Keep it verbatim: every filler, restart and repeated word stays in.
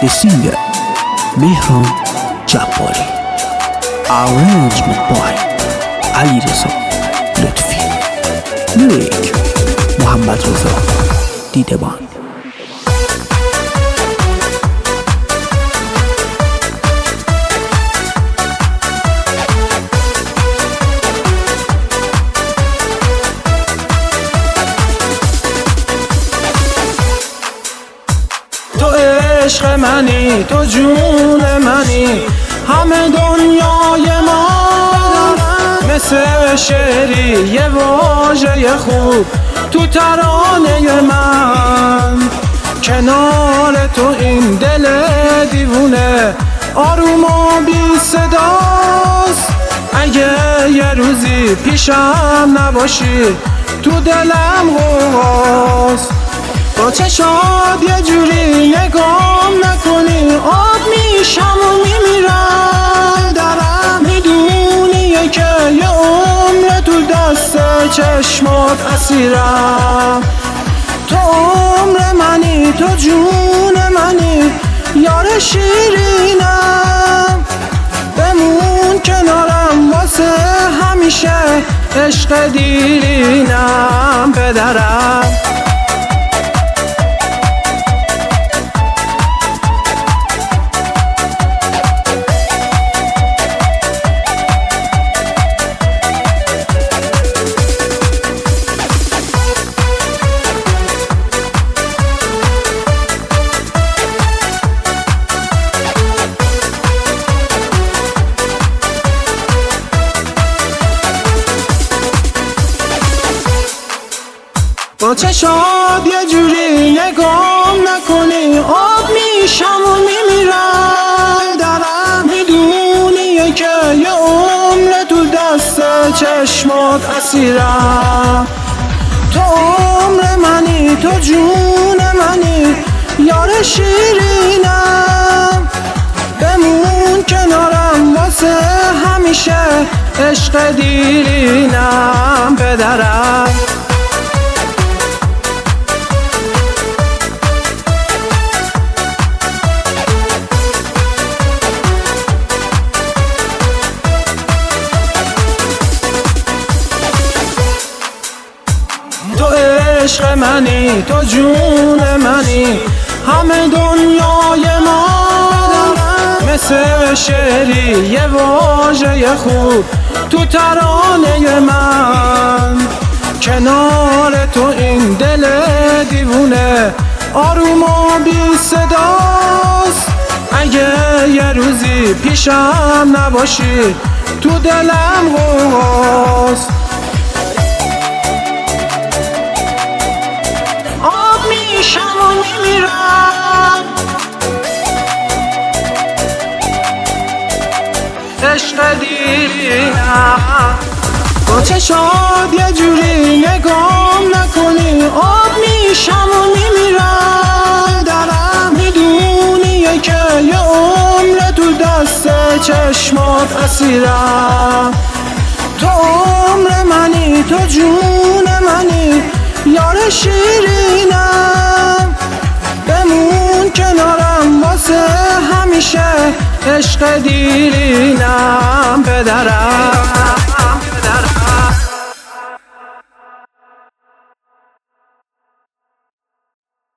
The singer Mehran Jabbari. Arrangement by Alireza Lutfi. Lyric Muhammad Reza Dideban. تو عشق منی، تو جون منی، همه دنیای ما مثل شعری یه واژه خوب تو ترانه من. کنار تو این دل دیوونه آروم و بی صداست. اگه یه روزی پیشم نباشی تو دلم غوغاست. با چشات یه جوری نگام نکنی آب میشم و میمیرم درم. میدونی که یه عمر تو دست چشمات اسیرم. تو عمر منی، تو جون منی، یار شیرینم. بمون کنارم واسه همیشه، عشق دیرینم پدرم. با چشات یه جوری نگام نکنی آب میشم و میمیرم درم. میدونی که یه عمر تو دست چشمات اسیرم. تو عمر منی، تو جون منی، یار شیرینم. بمون کنارم واسه همیشه، عشق دیرینم پدرم. تو عشق منی، تو جون منی، همه دنیای ما مثل شعری یه واژه خوب تو ترانه من. کنار تو این دل دیوونه آروم و بی صداست. اگه یه روزی پیشم نباشی تو دلم غوغاست. میشم و میمیرم عشق دیرینم. با چشات یه جوری نگام نکنی آب میشم و میمیرم درم. میدونی که یه عمر تو دست چشمات اسیرم. تو عمر منی، تو جون منی، یار شیرینم. بمون کنارم واسه همیشه، عشق دیرینم پدرم.